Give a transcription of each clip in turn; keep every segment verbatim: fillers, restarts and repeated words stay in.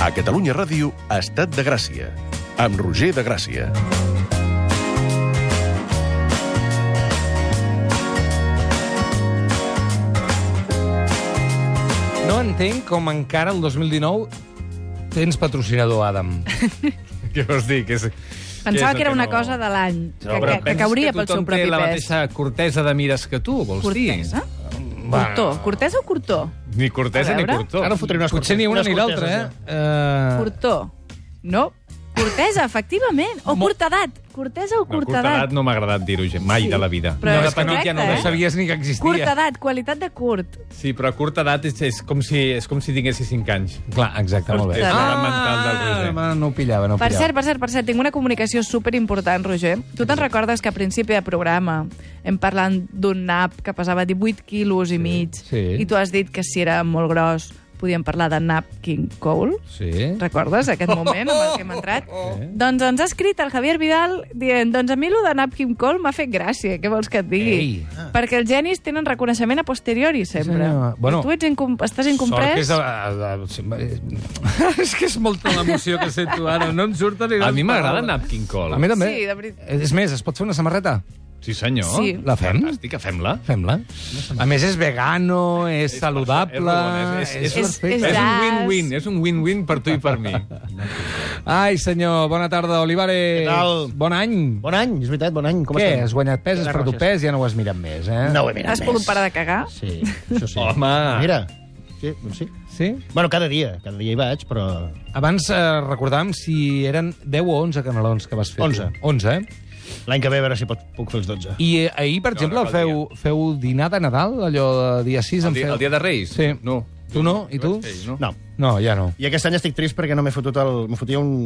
A Catalunya Ràdio, Estat de Gràcia, amb Roger de Gràcia. No entenc com encara el dos mil dinou tens patrocinador, Adam. Què vols dir? Que és, Pensava que, que era una no... cosa de l'any, que, No, que, que cauria pel seu propi pes. La pes. mateixa cortesa de mires que tu, vols Cortesa? dir? Cortó. Cortesa o cortó? Ni cortesa A ni veure. cortó. Ara fotré unes Potser ni una unes ni l'altra, eh? corteses, Uh... Cortó. No. Cortesa, efectivament. O Mo- cortedat. Cortesa o No, cortedat. cortedat no m'ha agradat dir-ho mai Sí. de la vida. Però no, és de petit ja no, correcte, no eh? sabies ni que existia. Cortedat, qualitat de curt. Sí, però cortedat és, és, com si, és com si tinguessis cinc anys. Clar, exacte, molt bé. És Ah, l'edat mental del Roger. Ah, no ho pillava, no ho Per pillava. cert, per cert, per cert, tinc una comunicació superimportant, Roger. Tu te'n recordes que a principi de programa hem parlat d'un nap que pesava divuit quilos i mig sí. i tu has dit que si era molt gros podíem parlar de nap King Cole? Sí. Recordes aquest moment amb el que hem entrat? Doncs ens ha escrit el Javier Vidal dient doncs a mi lo de Nat King Cole m'ha fet gràcia, què vols que et digui? Ei. Ah. Perquè els genis tenen reconeixement a posteriori, sempre. senyor. Bueno, I tu ets incom estàs Sort incomprès? que és, a, a, a, és que és molta l'emoció que sento ara. No em surten ni A les mi m'agrada paraules. Nat King Cole. A mi també. Sí, de veritat. És més, es pot fer una samarreta? Sí, senyor. Sí. La fem? Fantàstica, fem-la. Fem-la. A més, és vegano, és saludable... És, és, és, És- és, és és un jazz. win-win, és un win-win per tu i per mi. Ai, senyor, bona tarda, Olivares. Què tal? Bon any. Bon any, és veritat, bon any. Com Què, estem? has guanyat pes, has Quines perdut roges? pes, ja no ho has mirat més, eh? No ho he mirat Has més. pogut parar de cagar? Sí, això sí. Home. Mira, sí, doncs sí. Sí? Bueno, cada dia, cada dia hi vaig, però... Abans eh, recordàvem si eren deu o onze canelons que vas fer. Onze. Tu. onze, eh? L'any que ve a veure si pot, puc fer els dotze. I eh, ahir, per No, exemple, no cal feu, feu dinar de Nadal, allò de dia sis? El en dia, feu... el dia de Reis? Sí. No. Tu no? I tu? Vaig fer, no? No. No, ja no. I aquest any estic trist perquè no m'he fotut el... Me fotia un...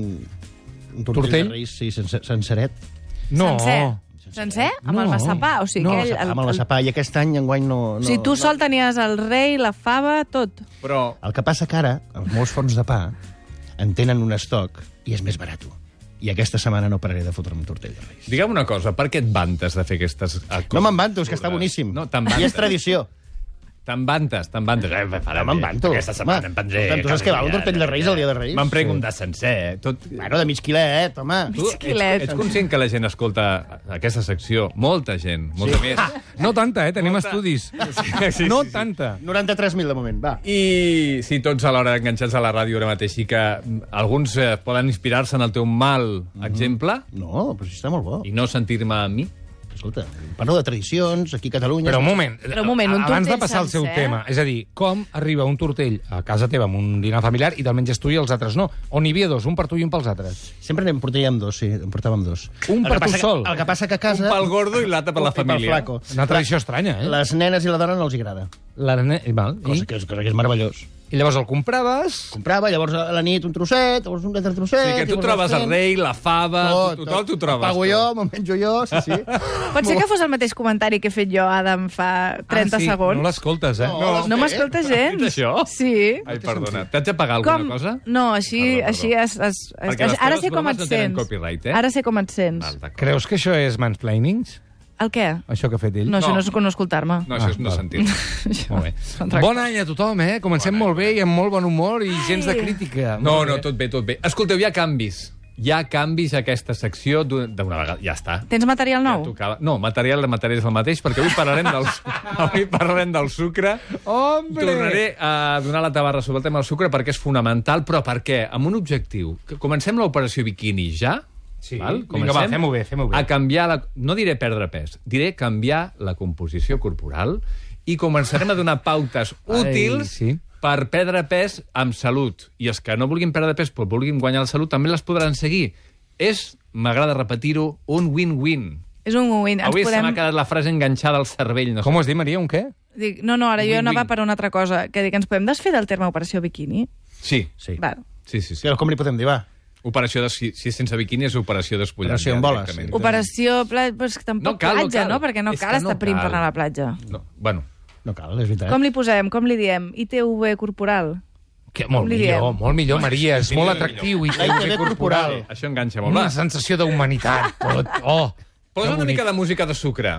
Un tortell, Tortell? de Reis, sí, sense, senceret. No. Sencer? Sencer? Amb No. el massapà? O sigui, No, aquell, el, amb el massapà. I aquest any, enguany, no... O no sigui, tu no. sol tenies el rei, la fava, tot. Però El que passa que ara, els meus forns de pa en tenen un estoc i és més barat. I aquesta setmana no pararé de fotre'm un tortell de Reis. digue'm una cosa, per què et vantes de fer aquestes coses? No me'n vanto, és que està boníssim. No, te'n I és vantes. tradició. Te'n vantes, te'n vantes. Eh, farà No me'n bé. vanto. Aquesta setmana Home, em prendré... escolta'm, tu saps què val un tortell de Reis el dia de Reis? Me'n prego un de sencer, eh? Tot... Bueno, de mig quilet, home. Tu Mig quilet. ets, ets conscient que la gent escolta aquesta secció? Molta gent, molta sí. més. No tanta, eh? Tenim Molta. estudis. Sí, sí, no sí, sí. tanta. noranta-tres mil de moment, va. I si tots alhora enganxats a la ràdio ara mateix i que mm, alguns eh, poden inspirar-se en el teu mal exemple No, però sí està molt bo. i no sentir-me a mi, Escolta, parlo de tradicions, aquí a Catalunya... Però un moment, Però un moment, un abans de tortell passar al seu sencer? tema, és a dir, com arriba un tortell a casa teva amb un dinar familiar i te'l menges tu i els altres no? On hi havia dos, un per tu i un pels altres? Sempre n'en portàvem dos, sí, en portàvem dos. Un El per que tu passa que- sol. El que passa que a casa... un pel gordo i l'altre per la I pel família. flaco. Una tradició estranya, eh? Les nenes i la dona no els agrada. La nene... i Val, Cosa i? que és, cosa que és meravellós. I llavors el compraves... Comprava, llavors a la nit un trosset, llavors un altre O trosset... sigui que tu llavors trobes vas el fent. rei, la fava, Tot, tothom t'ho trobes. Pago tu. jo, me'l menjo jo, sí, sí. Pot ser que fos el mateix comentari que he fet jo, Adam, fa trenta ah, sí, segons. No l'escoltes, eh? No. No m'escolta gens. Has dit això? Sí. Ai, perdona. T'haig de pagar alguna Com? cosa? No, així, Perdó, perdó. així es, es, es, Perquè les ara teves sé com bromes et no tenen sents. copyright, eh? Ara sé com et sents. Val, d'acord. Creus que això és mansplaining? El què? Això que ha fet ell? No, això No. no és no escoltar-me. No, això és no Ah, val. sentir. Molt bé. Contracte. Bon any a tothom, eh? Comencem molt bé i amb molt bon humor i gens de crítica. No, Molt no, bé. tot bé, tot bé. Escolteu, hi ha canvis. Hi ha canvis a aquesta secció d'una d'una vegada. Ja està. Tens material Ja nou? tocava. No, material, el material és el mateix, perquè avui parlarem del, avui parlarem del sucre. Hombre! Tornaré a donar la tabarra sobre el tema del sucre perquè és fonamental, però per què? Amb un objectiu. Que Comencem l'operació biquini ja. Sí. Val? Vinga, va, fem-ho bé, fem-ho bé. A canviar la... No diré perdre pes, diré canviar la composició corporal i començarem a donar pautes útils sí. per perdre pes amb salut. I els que no vulguin perdre pes però vulguin guanyar la salut també les podran seguir. És, m'agrada repetir-ho, un win-win. És un win. Ens Avui se podem... m'ha quedat la frase enganxada al cervell. No sé. Com ho has dit, Maria, un què? Dic, no, no, ara jo Win-win. anava per una altra cosa. Que dic, ens podem desfer del terme operació biquini? Sí, Sí. Val. sí, sí. sí. Sí, com li podem dir, va? Operació de, si, si és sense biquini és operació despullant. Operació en boles. directament. Operació... Pla... Però és que tampoc No cal, no platja, cal. no? Perquè no És cal que estar no prim per cal. anar a la platja. No, bueno, No cal, és veritat. Com li posem? Com li diem? I T V corporal? Que molt Com li millor, diem? molt millor, Maria. És sí, molt millor. atractiu. I La I T V corporal. això enganxa molt. Una Va, sensació d'humanitat, tot. Oh! posa una mica de música de sucre.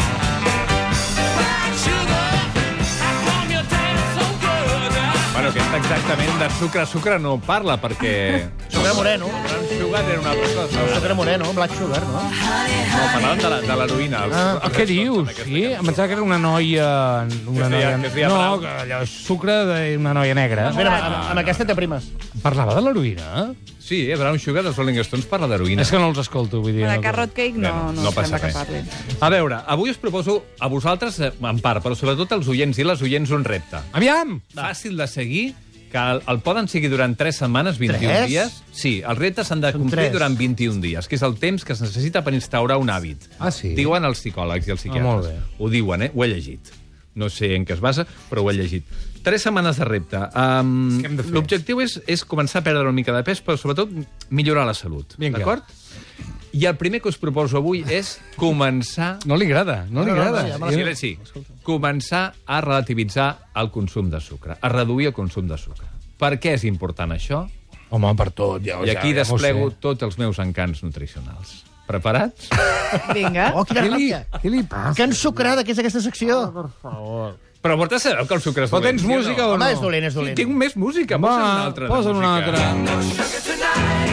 Bueno, aquesta exactament de sucre. Sucre no parla, perquè... Sucre moreno. Brown sugar era una altra cosa. Sucre moreno, black sugar, no? No, parlaven de la- de l'heroïna. Els- Ah, els Què restons dius? en aquesta Sí? cançó. Em pensava que era una noia... Una es deia- noia... que es deia no, Brown. que allò és sucre d'una noia negra. Mira, amb, amb aquesta té primes. Parlava de l'heroïna? Sí, eh, Brown Sugar dels Rolling Stones parla d'heroïna. És que no els escolto, vull dir. De no- Carrot Cake no, Bueno, no, no no passa sembla que res. parlin. A veure, avui us proposo a vosaltres, eh, en part, però sobretot als oients i les oients, un repte. Aviam! Fàcil de seguir, que el, el poden seguir durant tres setmanes, vint-i-un Tres? dies. Sí, els reptes s'han de Són complir tres. durant vint-i-un dies, que és el temps que es necessita per instaurar un hàbit. Ah, sí? Diuen els psicòlegs i els psiquiatres. Ah, molt bé. Ho diuen, eh? Ho he llegit. No sé en què es basa, però ho he llegit. Tres setmanes de repte. Um, Què hem de fer? L'objectiu és, és començar a perdre una mica de pes, però sobretot millorar la salut. Vinga. D'acord? I el primer que us proposo avui és començar... No li agrada, no li No, no, no, agrada. ja me la Sí, sí. Començar a relativitzar el consum de sucre, a reduir el consum de sucre. Per què és important això? Home, per tot, ja, I ja, aquí ja m'ho desplego sé. tots els meus encants nutricionals. Preparats? Vinga. Oh, quina Què li, ràbia. què li passa? Que ensucrada que és aquesta secció. Però vosaltres sabeu que el sucre és Però dolent. tens sí o música no? o Home, no? és dolent, és Sí, dolent. tinc més música. Posa'n una Va, altra de posa'n una música. altra.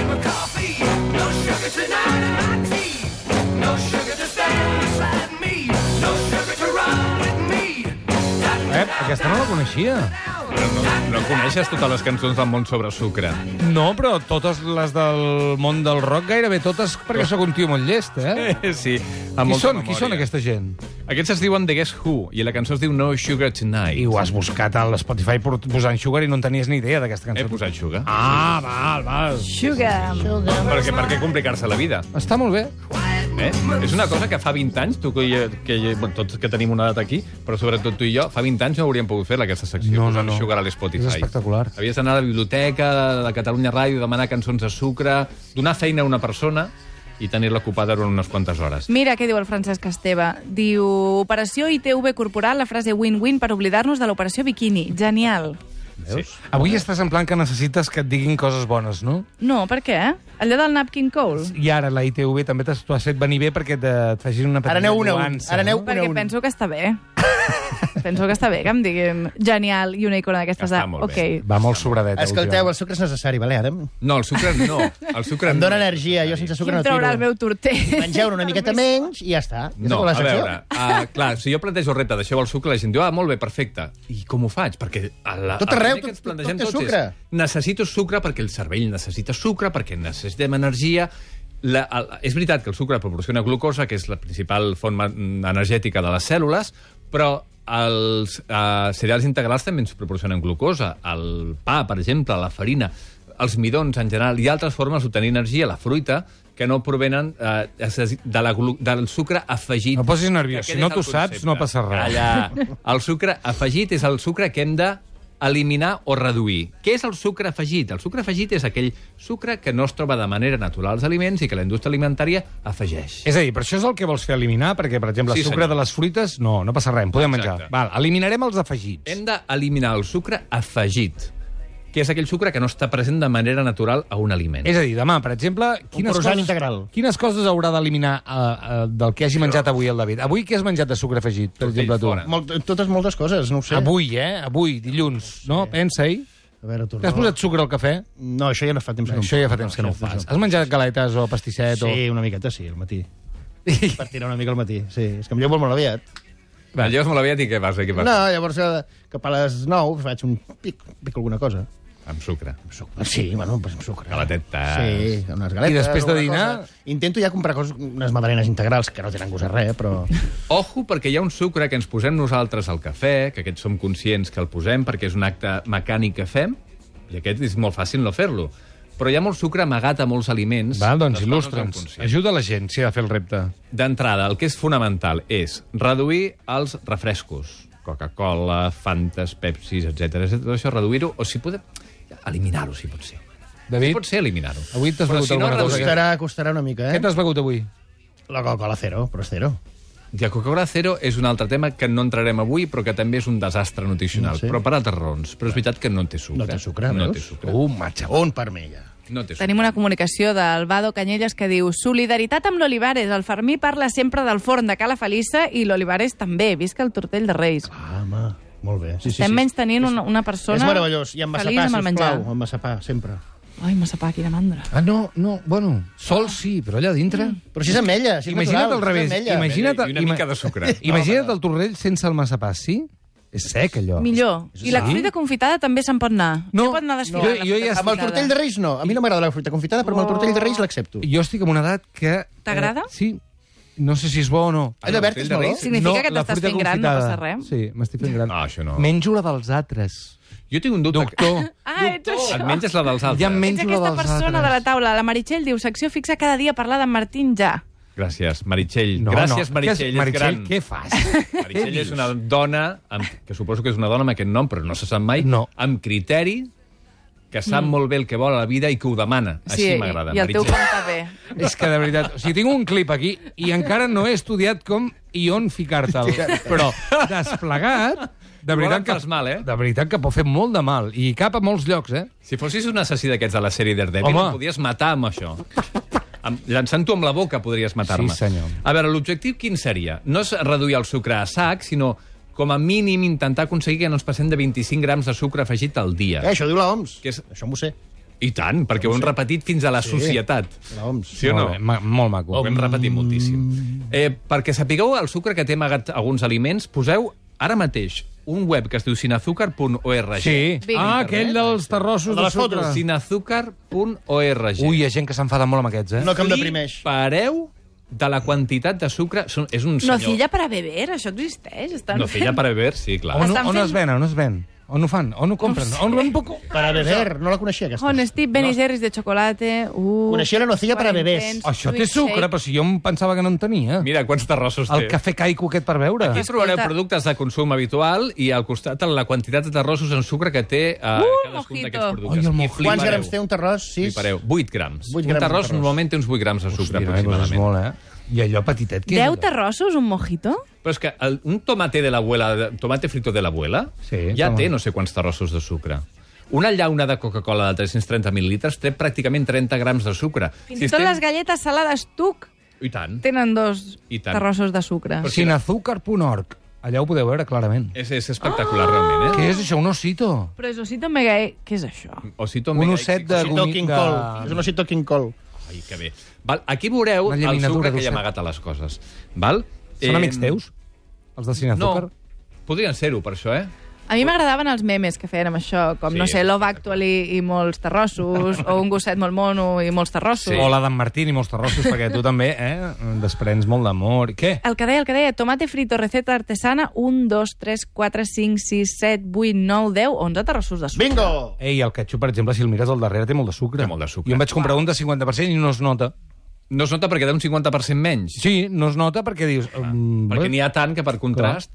Eh, aquesta no la coneixia. Però no, no coneixes totes les cançons del món sobre sucre. No, però totes les del món del rock, gairebé totes, perquè sóc un tio molt llest, eh? Sí, amb Qui molta són, memòria. qui són aquesta gent? Aquests es diuen The Guess Who, i la cançó es diu No Sugar Tonight. I ho has buscat a l'Spotify posant Sugar i no en tenies ni idea d'aquesta He cançó. posat sugar. Ah, val, val. Sugar. Perquè, per què complicar-se la vida? Està molt bé. Eh? És una cosa que fa vint anys, tu que, que bueno, tots que tenim una edat aquí, però sobretot tu i jo, fa vint anys no hauríem pogut fer aquesta secció, No, no, posar no. Sugar a l'Spotify. És espectacular. Havies d'anar a la biblioteca de, de Catalunya Ràdio, demanar cançons de sucre, donar feina a una persona i tenir-la ocupada durant unes quantes hores. Mira què diu el Francesc Esteve. Diu, operació I T V corporal, la frase win-win per oblidar-nos de l'operació biquini. Genial. Veus? Sí. Avui estàs en plan que necessites que et diguin coses bones, no? No, per què? Allò del napkin call? I ara la I T V també t'has- t'ho has fet venir bé perquè te- et facin una petita Ara aneu una a un. nuança, Ara aneu no? una a Perquè un. penso que està bé. Penso que està bé que em diguin genial i una icona d'aquestes. Està de, molt ok. bé. Va molt sobradeta. Escolteu, el últimament. sucre és necessari, vale, Adam? No, el sucre no. El sucre Em no dóna és energia, jo necessari. sense sucre Quin no tiro. traurà el meu torter? Mengeu-ne una miqueta menys i ja està. Ja No, sabeu la a secció? veure, uh, clar, si jo plantejo el repte, deixeu el sucre, la gent diu, ah, molt bé, perfecte. I com ho faig? Perquè a la, Tot el arreu, primer que tot- ens plantegem tot té tots sucre. és, necessito sucre perquè el cervell necessita sucre, perquè necessitem energia. La, el, és veritat que el sucre proporciona glucosa, que és la principal font ma- energètica de les cèl·lules, però els uh, cereals integrals també ens proporcionen glucosa. El pa, per exemple, la farina, els midons en general, i altres formes d'obtenir energia, la fruita, que no provenen eh, de la, glu- del sucre afegit. No posis nerviós. Que Si aquest no és t'ho el saps, concepte. no passa res. Calla. El sucre afegit és el sucre que hem de eliminar o reduir. Què és el sucre afegit? El sucre afegit és aquell sucre que no es troba de manera natural als aliments i que la indústria alimentària afegeix. És a dir, per això és el que vols fer eliminar, perquè, per exemple, Sí, el sucre senyor. de les fruites, no, no passa res, en podem Exacte. menjar. Val, eliminarem els afegits. Hem d'eliminar el sucre afegit, que és aquell sucre que no està present de manera natural a un aliment. És a dir, demà, per exemple, quines croissant coses, integral. quines coses haurà d'eliminar uh, uh, del que hagi menjat avui el David? Avui què has menjat de sucre afegit, per Tortell exemple, tu? fora. Molt, totes moltes coses, no ho sé. Avui, eh? Avui, dilluns, no? Pensa-hi. A veure, tu, T'has posat sucre al cafè? No, això ja no fa temps que no. Això ja fa temps que no ho fas. Has menjat galetes o pastisset? Sí, una miqueta, sí, al matí. Per tirar una mica al matí, sí. És que em llevo molt aviat. Va, lleves molt aviat i què passa? Què passa? No, llavors eh, cap a les nou faig un pic, pic alguna cosa. Amb sucre. Amb sucre. Sí, bueno, pues amb sucre. Galetetes. Sí, unes galetes. I després de alguna dinar? cosa. Intento ja comprar coses, unes madalenes integrals, que no tenen gust a res, però... Ojo, perquè hi ha un sucre que ens posem nosaltres al cafè, que aquests som conscients que el posem perquè és un acte mecànic que fem, i aquest és molt fàcil no fer-lo. Però hi ha molt sucre amagat a molts aliments. Val, doncs dels quals no som il·lustra'ns. conscients. Ajuda la gent, si ha de fer el repte. D'entrada, el que és fonamental és reduir els refrescos. Coca-Cola, Fantes, Pepsis, etcètera. Tot això reduir-ho, o si podem, eliminar-ho, si pot ser. David, Si pot ser, eliminar-ho. avui t'has Però begut si no, alguna cosa? reduir- Costarà, costarà una mica, Què eh? t'has begut avui? La Coca-Cola zero, però és zero. I el Coca-Cola Zero és un altre tema que no entrarem avui, però que també és un desastre nutricional. No sé. Però per altres raons. Però és veritat que no té sucre. No té sucre, No veus? té sucre. Uh, matxa. Un per mi, ja. No té sucre. Tenim una comunicació del Vado Canyelles que diu solidaritat amb l'Olivares. El Fermí parla sempre del forn de Cala Felissa i l'Olivares també. Visca el tortell de Reis. Ah, home. Molt bé. Sí, sí, Estem sí. menys tenint una, una persona És meravellós. I amb feliç massapà, amb el menjar. sisplau. Amb massapà, sempre. Ai, massapà, quina mandra. Ah, no, no, bueno, sol sí, però allà dintre... Mm. Però si és ametlla, si és Imagina't natural. al revés. Si és ametlla. Imagina't, I una ima- mica de sucre. Imagina't el torrell sense el massapà, sí? És sec, allò. Millor. I la Sí? fruita confitada també se'n pot anar. No, Ja pot anar desfilant. no. la Jo- jo fruita ja- Amb el confitada. tortell de reis, no. A mi no m'agrada la fruita confitada, però amb el tortell de reis l'accepto. Jo estic en una edat que... T'agrada? Eh, sí. No sé si és bo o no. He de verd és meló? Significa que la t'estàs fruita fent gran, no confitada. passa res. Sí, m'estic fent gran. No, això no. Menjo la dels altres. Jo tinc un dubte. Doctor. Ah, ets això. Et menges la dels Ja altres. em menjo Ets la aquesta dels persona altres. de la taula. La Meritxell diu, secció fixa cada dia a parlar d'en Martín ja. Gràcies, Meritxell. No, Gràcies, no. Meritxell. Què és- És Meritxell, gran. què fas? Meritxell és una dona, amb, que suposo que és una dona amb aquest nom, però no se sap mai, No. amb criteri, que sap mm. molt bé el que vol a la vida i que ho demana. Així m'agrada, i el teu Meritxell. compte bé. És que, de veritat, o sigui, tinc un clip aquí i encara no he estudiat com i on ficar-te'l. Però desplegat, de veritat, em fas mal, eh? de veritat que pot fer molt de mal. I cap a molts llocs, eh? Si fossis un assassí d'aquests de la sèrie Daredevil, Home. em podries matar amb això. Amb, llançant-ho amb la boca podries matar-me. Sí, senyor. A veure, l'objectiu quin seria? No és reduir el sucre a sac, sinó com a mínim intentar aconseguir que no ens passem de vint-i-cinc grams de sucre afegit al dia. Eh, això diu l'O M S. Que és- Això m'ho sé. I tant, perquè ho hem repetit fins a la Sí. societat. L'O M S. Sí o no? Molt, bé, ma- molt maco. Ho hem repetit moltíssim. Eh, perquè sapigueu el sucre que té amagat alguns aliments, poseu ara mateix un web que es diu sinazúcar punt org. Sí. Vinga. Ah, aquell dels terrossos El de de les sucre. fotos. sinazúcar punt org. Ui, hi ha gent que s'enfada molt amb aquests, eh? No, que em deprimeix. Pareu de la quantitat de sucre. Són- És un senyor... Nocilla para beber, això existeix. Estan Nocilla fent- para beber, sí, clar. On, Estan on fent- es ven? On es ven? On ho fan? On ho compren? No ho sé. On ho puc... Para beber, no la coneixia, aquesta. Honestí, Ben i Jerry's de chocolate. Uh, Coneixia la nocilla para bebès. Intens, Això té Sweet sucre, Shake. però si jo em pensava que no en tenia. Mira quants terrossos El té. cafè caico aquest per beure. Aquí trobareu Escolta. productes de consum habitual i al costat la quantitat de terrossos en sucre que té uh, cadascun mojito. d'aquests productes. Ai, el I mojito. Quants flipareu. grams té un terròs? Sis? Flipareu. vuit grams. vuit Un grams de terròs terròs. normalment té uns vuit grams de sucre, Hòstia, eh, doncs és aproximadament. molt, eh? I allò petitet, què Deu és? terrossos, un mojito? Però és que el, un tomate de l'abuela, tomate frito de l'abuela, Sí, ja toma. té no sé quants terrossos de sucre. Una llauna de Coca-Cola de tres-cents trenta mil·lilitres té pràcticament trenta grams de sucre. Fins i tot les galletes salades tuc I tant. tenen dos I tant. terrossos de sucre. Però- Sinazúcar punt org. Allà ho podeu veure clarament. És, és espectacular, realment, eh? Què és això, un osito? Però és osito mega... Què és això? Osito Un mega osset de... Osito gomí- King de- Cole. És un osito King Cole. Ai, que bé. Val, aquí veureu Una el llaminatura sucre que hi ha d'osset. amagat a les coses. Val? Són Eh, amics teus? Els de No, Sinazúcar? podrien ser-ho, per això, eh? A mi m'agradaven els memes que feien amb això, com, Sí, no sé, és Love Actually i molts terrossos, o un gosset molt mono i molts terrossos. Sí. O la d'en Martín i molts terrossos, perquè tu també, eh? Desprens molt d'amor. Què? El que deia, el que deia, tomate frito, receta artesana, un, dos, tres, quatre, cinc, sis, set, vuit, nou, deu, onze terrossos de sucre. Bingo! Ei, el ketchup, per exemple, si el mires al darrere, té molt de sucre. Té molt de sucre. Jo em vaig comprar un de cinquanta per cent i no es nota. No es nota perquè té un cinquanta per cent menys. Sí, no es nota perquè dius... Um, Perquè n'hi ha tant que per contrast...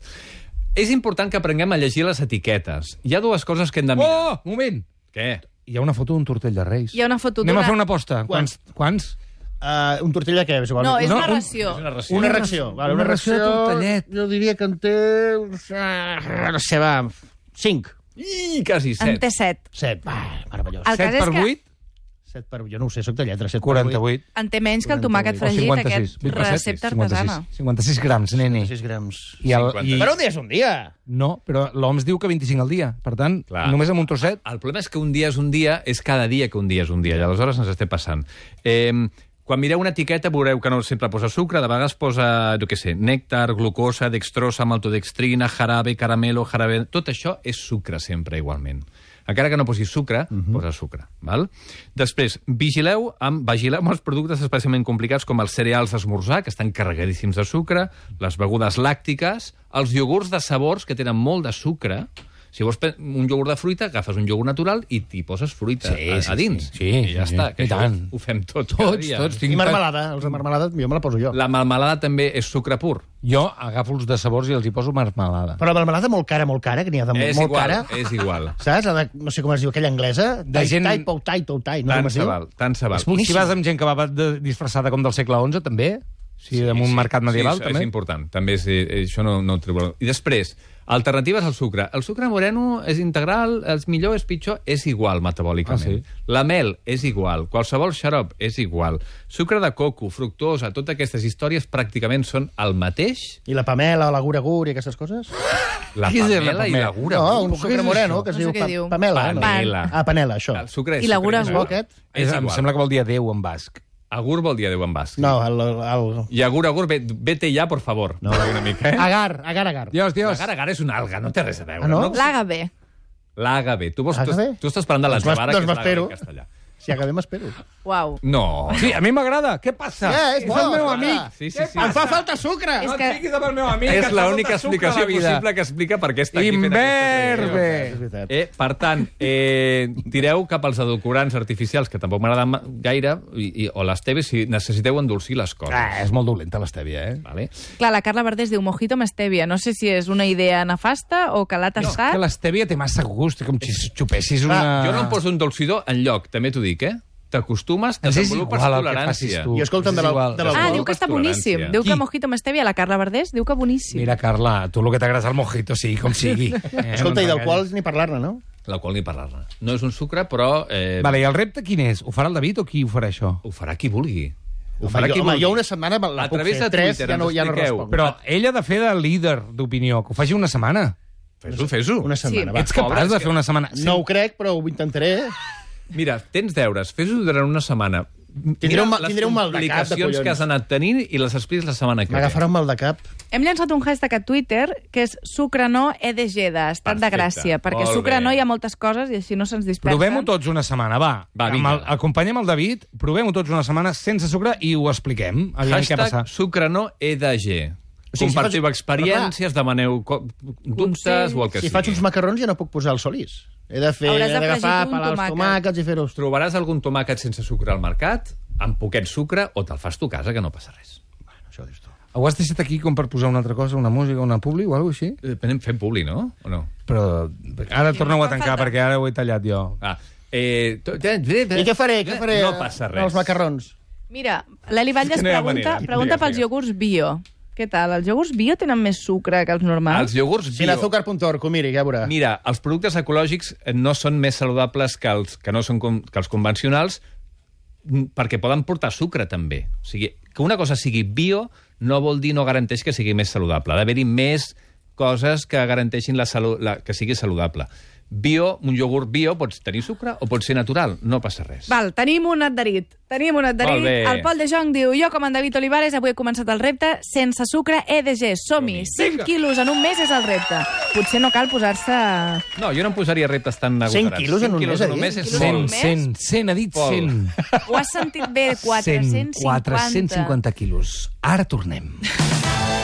És important que aprenguem a llegir les etiquetes. Hi ha dues coses que hem de mirar. Oh, moment! Què? Hi ha una foto d'un tortell de Reis. Hi ha una foto Anem d'una... a fer una aposta. Quants? Quants? Quants? Uh, un tortell de què? És igual. No, és No, una un- ració. És una ració. Una reacció. Vale, una ració de tortellet. Jo diria que en té... uns, uh, no sé, va... Cinc. I quasi En set. té set. Set. Va, meravellós. El cas set és per que vuit? Set per... Jo no ho sé, soc de lletra. Set quaranta-vuit. en té menys que el tomàquet O O fregit, cinquanta-sis. aquest vuit per set, recepta cinquanta-sis. artesana. cinquanta-sis grams, nene. sis grams. I el, cinquanta. i... Però un dia és un dia. No, però l'O M S diu que vint-i-cinc al dia. Per tant, Clar. només amb un trosset... El problema és que un dia és un dia, és cada dia que un dia és un dia, i aleshores ens esté passant. Eh, quan mireu una etiqueta veureu que no sempre posa sucre, de vegades posa, jo què sé, nèctar, glucosa, dextrosa, maltodextrina, jarabe, caramelo, jarabe... Tot això és sucre sempre, igualment. Encara que no posis sucre, uh -huh. posa sucre. Val? Després, vigileu amb, vigileu amb els productes especialment complicats com els cereals d'esmorzar, que estan carregadíssims de sucre, les begudes làctiques, els iogurts de sabors, que tenen molt de sucre. Si vols pe- un iogurt de fruita, agafes un iogurt natural i t'hi poses fruita Sí, a, sí, a dins. sí. Sí, I ja sí, està. sí. Que I això tant. ho fem tots. cada Tots, dia. tots. I Tinc marmelada. Els de marmelada, jo me la poso jo. La melmelada també és sucre pur. Jo agafo els de sabors i els hi poso marmelada. Però la marmelada molt cara, molt cara, que n'hi ha de És molt igual, cara. és igual. Saps? La de, no sé com es diu, aquella anglesa. De gent- Tai, pou, tai, tou, tai. No sé Tant com es se diu. val, tant se val. Si vas amb gent que va de, disfressada com del segle onze, també... Sí, en un mercat medieval, sí, també. és important. També és, eh, això no, no ho trobo. I després, alternatives al sucre. El sucre moreno és integral, el millor és pitjor, és igual metabòlicament. Ah, sí? La mel és igual, qualsevol xarop és igual. Sucre de coco, fructosa, totes aquestes històries pràcticament són el mateix. I la pamela, la gura-gur i aquestes coses? La Què és la pamela i pamela? la gura. No, un què sucre és moreno això? que es No sé diu què pa diu. pamela. no? Panela. Ah, panela, això. El sucre és I la sucre gura és gur? igual. És És Em igual. sembla que vol dir adéu en basc. Agur vol dir adéu en basc. No, el... el... I agur, agur, ve- vete ja, por favor. No. Una mica, eh? Agar, agar, agar. Dios, Dios. Agar, agar és una alga, no té res a veure. Ah, no? L'àgave. L'àgave. Tu, vols, tu, Àgave? tu estàs parlant de la Doncs m'es- javara, que és doncs l'àgave en m'espero. castellà. Si acabem, espero. Uau. No. Sí, a mi m'agrada. Què passa? Ja, és bo, el meu clar. amic. Sí, sí, Què sí. passa? Em fa falta sucre! És No que- et fiquis amb el meu amic. És et fa l'única falta sucre a explicació la vida. possible que explica per què està aquí fent aquesta Inverbe. És veritat. Eh, per tant, eh, tireu cap als edulcorants artificials, que tampoc m'agraden ma- gaire, i, i, o les teves, si necessiteu endolcir les coses. Ah, és molt dolenta l'estèvia, eh? Vale? Clar, la Carla Verdés diu mojito amb stèvia. No sé si és una idea nefasta o que l'ha tastat. Que l'estèvia té massa gust, com si xupessis una... Jo no em poso un dolcidor en lloc, també t'ho dic, eh? T'acostumes, Ens és desenvolupes igual el que facis tolerància. tu. I escolta'm, de És la- igual. de la- Ah, Desenvolupes diu que està boníssim. tolerància. Diu que Qui? mojito amb stèvia, la Carla Verdés, diu que boníssim. Mira, Carla, tu el que t'agrada és el mojito, sí, com sigui. Eh, Escolta, no i del t'enganyis. qual ni parlar-ne, no? La qual ni parlar-ne. No és un sucre, però eh, Vale, i el repte quin és? Ho farà el David o qui ho farà això? ho farà qui vulgui. Ho Home, farà jo, qui home, vulgui. jo una setmana la A puc través fer. de Tres Twitter ja no, ens ja no expliqueu. responc. Però ell ha de fer de líder d'opinió, que ho faci una setmana. Fes-ho, fes-ho. Una setmana, Sí. va. Ets capaç Pobre, és de que- fer una setmana? No ho crec, però ho intentaré. Mira, tens deures, fes-ho durant una setmana. Tindré un Mira mal- tindré un mal de cap, de complicacions collons. que has anat tenint i les expliques la setmana que ve. M'agafarà un mal de cap. Hem llançat un hashtag a Twitter que és sucre no E D G, d'estat de Perfecte. gràcia, perquè Molt sucre bé. no hi ha moltes coses i així no se'ns dispersen. Provem-ho tots una setmana, va. Va, Amb vinga. el, acompanyem el David, provem-ho tots una setmana sense sucre i ho expliquem. Aviam què passa. Hashtag sucre no E D G. O sigui, si Compartiu faig- experiències, demaneu co- dubtes Consells. o el que Si sigui. faig uns macarrons ja no puc posar el solís. He de fer, Hauràs he de d'agafar, fregir un pelar els tomàquet. tomàquets i fer-ho... Trobaràs algun tomàquet sense sucre al mercat, amb poquet sucre, o te'l fas tu a casa, que no passa res. Bueno, això ho dius tu. Ho has deixat aquí com per posar una altra cosa, una música, una publi o alguna cosa així? Eh, Anem fent publi, no? O no? Però ara torneu a tancar, falta. perquè ara ho he tallat jo. Ah, eh, to- I què faré? Què faré? No passa res. Els macarrons. Mira, l'Eli Batlles que no hi ha pregunta, manera. pregunta Vinga, pels vinga. iogurts bio. Què tal? Els iogurts bio tenen més sucre que els normals? Els iogurts bio... Sin azúcar punt org, ho miri, ja veurà. Mira, els productes ecològics no són més saludables que els, que no són com, que els convencionals mm, perquè poden portar sucre, també. O sigui, que una cosa sigui bio no vol dir, no garanteix que sigui més saludable. Ha d'haver-hi més coses que garanteixin la salut, la, que sigui saludable. Bio, un iogurt bio, pots tenir sucre o pot ser natural, no passa res. Val, tenim un adherit. Tenim un adherit. Molt bé. El Pol de Jong diu, jo com en David Olivares avui he començat el repte sense sucre E D G. Som-hi. cinc quilos en un mes és el repte. Potser no cal posar-se... No, jo no em posaria reptes tan agosarats. cent quilos en un mes, en ha un dit? mes és Quilos en un molt. mes? cent, cent, ha dit Pol. cent. Ho has sentit bé? quatre-cents cinquanta. quatre-cents cinquanta quilos. Ara tornem.